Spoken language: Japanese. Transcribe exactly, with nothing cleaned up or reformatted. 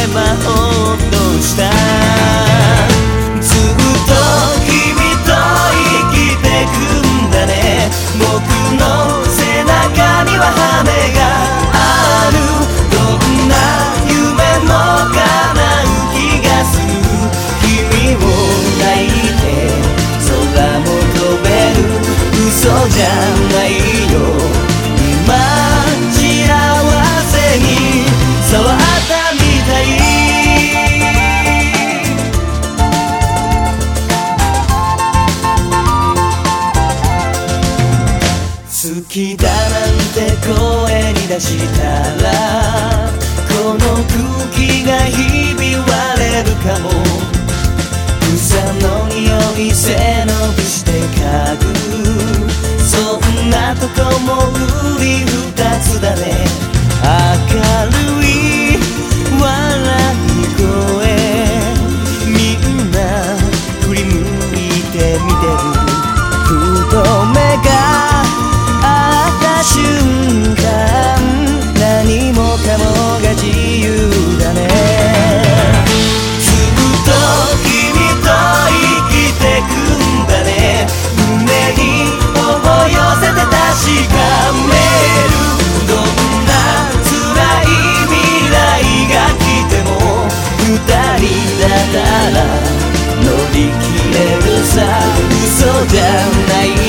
ばほっとした。ずっと君と生きてくんだね。僕の背中には羽がある。どんな夢も叶う気がする。君を抱いて空も飛べる。嘘じゃないよ。今幸せに触ったみたい。好きだなんて声に出したらこの空気がひび割れるかも。草の匂い背伸びして嗅ぐ。そんなとこも売り二つだね。明るい笑い声みんな振り向いて見てる。ふと目が合った瞬間何もかもが自由だね。ずっと君と生きてくんだね。胸に頬寄せて確かめる。どんな辛い未来が来ても二人だったら乗り切れるさ。嘘じゃない